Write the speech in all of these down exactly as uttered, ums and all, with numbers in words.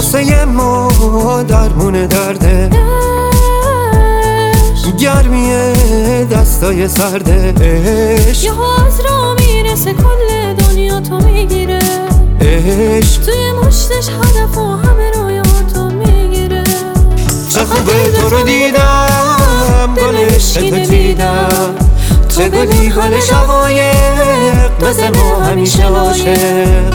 واسه ما درمون درده، گرمی دستای سرده. عشق یه از را میرسه کل دنیا تو میگیره، عشق توی مشتش هدف و همه رویاتو میگیره. چه خوبه تو رو دیدم، گل عشق تو دیدم، چه گلی گل شقایق، مثل ما همیشه عاشق.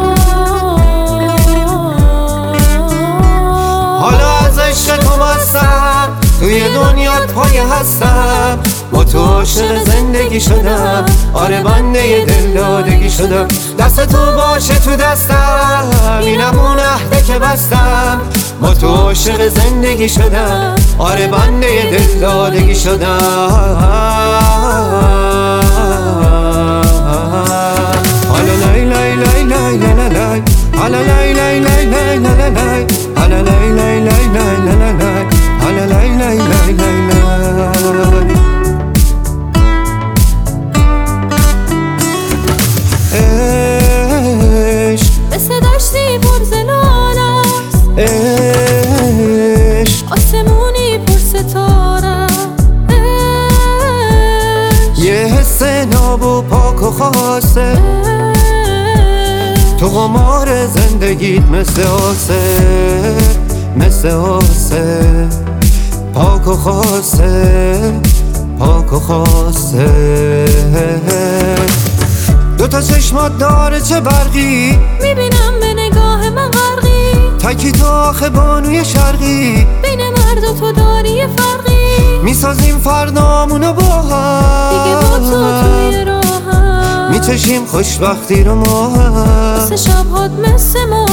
حالا از عشق تو مستم، توی دنیات پای هستم، با تو عاشق زندگی شدم، آره بنده دل دادگی شدم. دست تو باشه تو دستم، اینم اون عهده که بستم، با تو عاشق زندگی شدم، آره بنده دل دادگی شدم. حالا لای لای لای لای لای لای، حالا لای لای لای لای لای لای، حالا لای لای لای لای لای لای، حالا لای لای لای لای لای. عشق مثل دشتی پر زلالست، عشق آسمونی پر ستاره. یه حس ناب و پاک و خاصه، تو قمار زندگیت مثل آسه، مثل آسه، پاک و خاصه، پاک و خاصه. دو تا چشمات داره چه برقی، میبینم به نگاه من غرقی، تکی تو آخه بانوی شرقی، بین مرد و تو داری یه فرقی. میسازیم فردامونو با هم، دیگه با تو توی راهم، میچشیم خوشبختی رو ما هم، واسه شبهات مثل ما.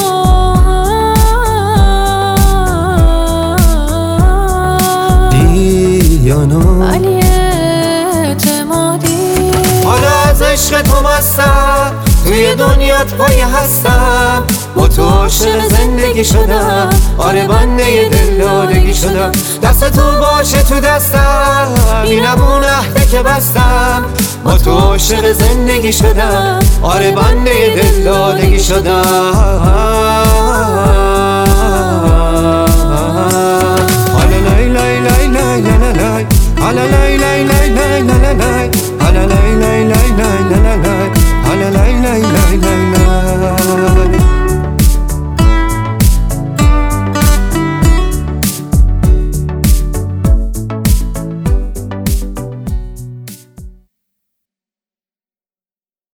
دیانا علی اعتمادی، حالا از عشق تو مستم، توی دنیات پای هستم، با تو عاشق زندگی شدم، آره بنده دل دادگی شدم. دست تو باشه تو دستم، اینم اون عهده که بستم، با تو عاشق زندگی شدم، آره بنده دل دادگی شدم. حالا لای لای لای لای لای لای، حالا لای